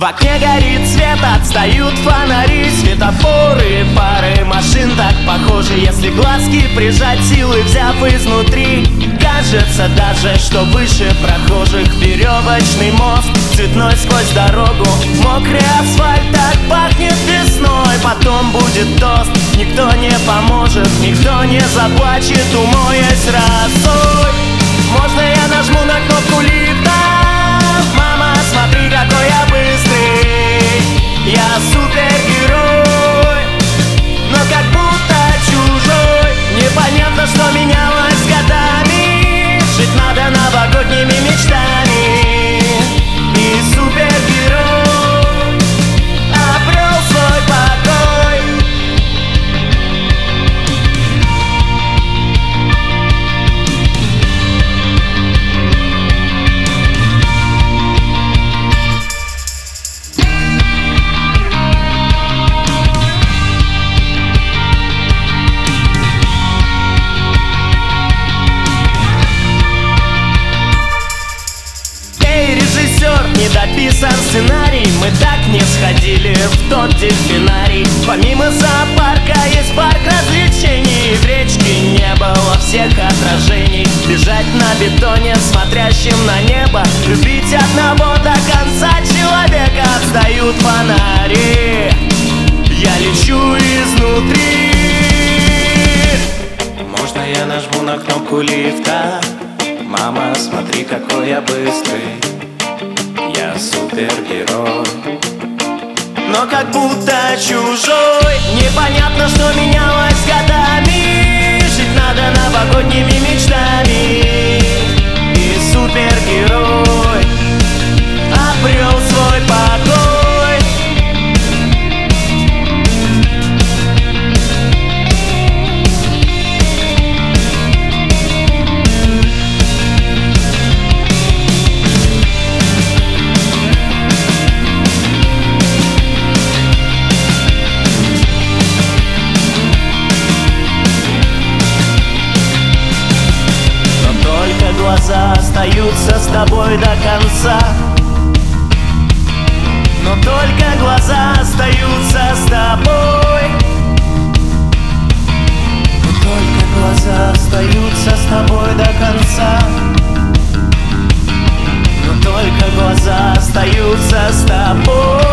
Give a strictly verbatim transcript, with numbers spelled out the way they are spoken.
В окне горит свет, отстают фонари, светофоры, пары машин так похожи. Если глазки прижать силой, взяв изнутри, кажется даже, что выше прохожих. Веревочный мост, цветной сквозь дорогу, мокрый асфальт, так пахнет весной. Потом будет тост, никто не поможет, никто не заплачет, умоясь росой. Можно я нажму на кнопку лифта? Мама, смотри, какой я быстрый, я супергерой, но как будто чужой. Непонятно, что менялось с годами, жить надо новогодними мечтами. И супергерой обрел свой покой. Недописан сценарий, мы так не сходили в тот дельфинарий. Помимо зоопарка есть парк развлечений, в речке не было всех отражений. Лежать на бетоне, смотрящим на небо, любить одного до конца человека. Отстают фонари, я лечу изнутри. Можно я нажму на кнопку лифта? Мама, смотри, какой я быстрый, я супергерой, но как будто чужой. Непонятно, что менялось с годами, жить надо новогодними мечтами. И супергерой обрел свой покой. Глаза остаются с тобой до конца, но только глаза остаются с тобой. Но только глаза остаются с тобой до конца, но только глаза остаются с тобой.